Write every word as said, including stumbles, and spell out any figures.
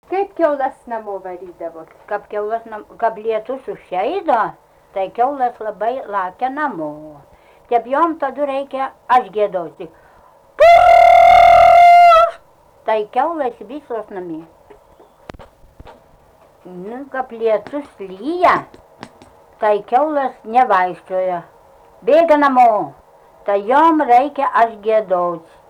Kaip kiaulas namo varydavot? Kap, kiaulas, kap lietus užeido, tai kiaulas labai laukia namo. Taip jom tada reikia, aš gėdausi. Tai kiaulas visos namie. Nu, kap lietus lyja, tai kiaulas nevaikščioja. Bėga namo, tai jom reikia, aš gėdausi.